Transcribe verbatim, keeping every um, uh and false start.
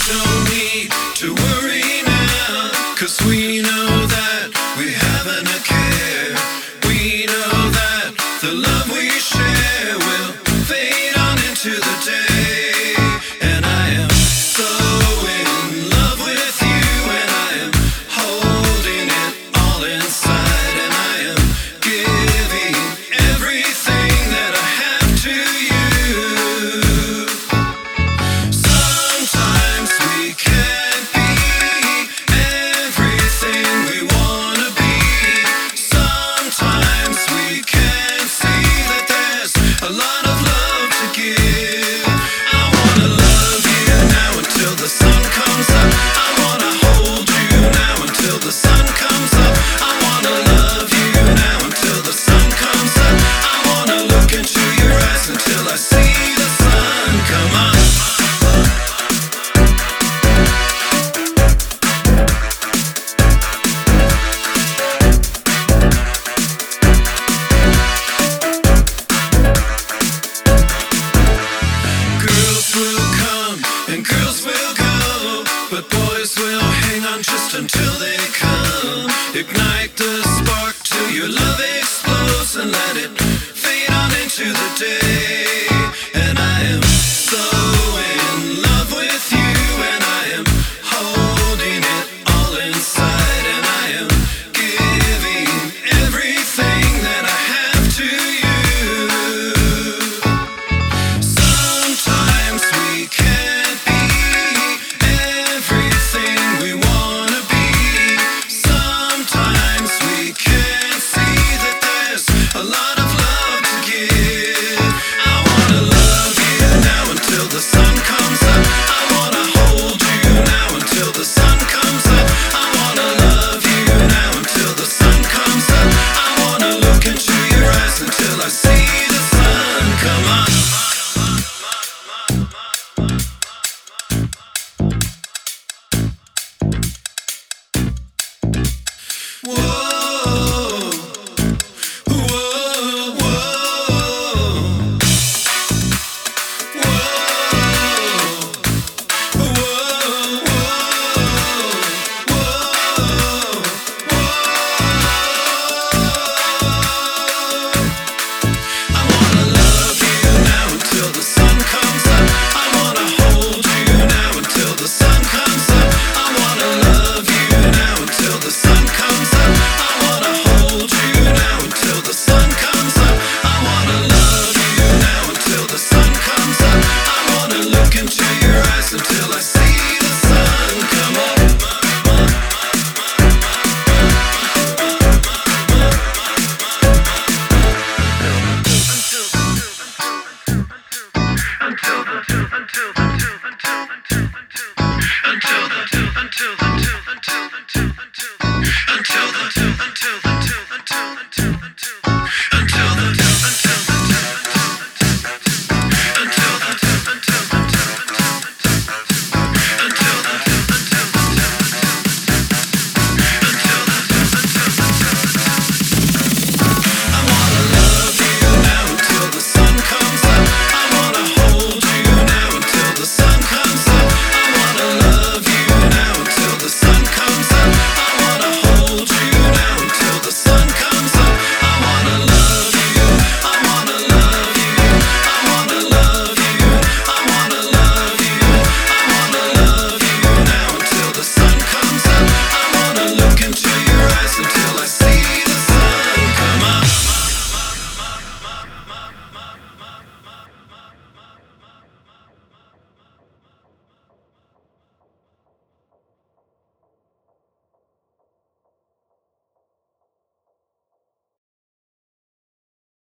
don't need to worry now, 'cause we know that we haven't a care. We know that the love we share will fade on into the day. And I am so in love with you, and I am holding it all inside, and I am giving everything that I have to you. Sometimes we can't be everything we wanna be. Sometimes we can't see that there's a lot of love to give. I wanna love you now until the sun comes up. I wanna hold you now until the sun comes up. I wanna love you now until the sun comes up. I wanna look into your eyes until I see the sun come up. Girls will come and girls will go, but boys will hang on just until they come. Ignite the spark till your love explodes, and let it fade on into the day. And I am so in love with you, and I am holding it all inside, and I am giving everything that I have to you. Sometimes we can't be everything we wanna be. Sometimes we can't see that there's a lot of love to give. I wanna love you now until the sun comes up. I wanna hold you now until the sun comes up. I wanna love you now until the sun comes up. I wanna look into your eyes until I see the sun come up. Whoa, whoa, whoa, whoa, whoa, I wanna love you now until the sun comes up. I wanna hold you now until the sun comes up. I wanna love you now until the sun comes up. I wanna hold you now until the sun comes up. I wanna love you now until the sun comes up. I wanna look into your eyes until I see the sun come up. Until the until the until the until the until the until the until the until the until the until the until the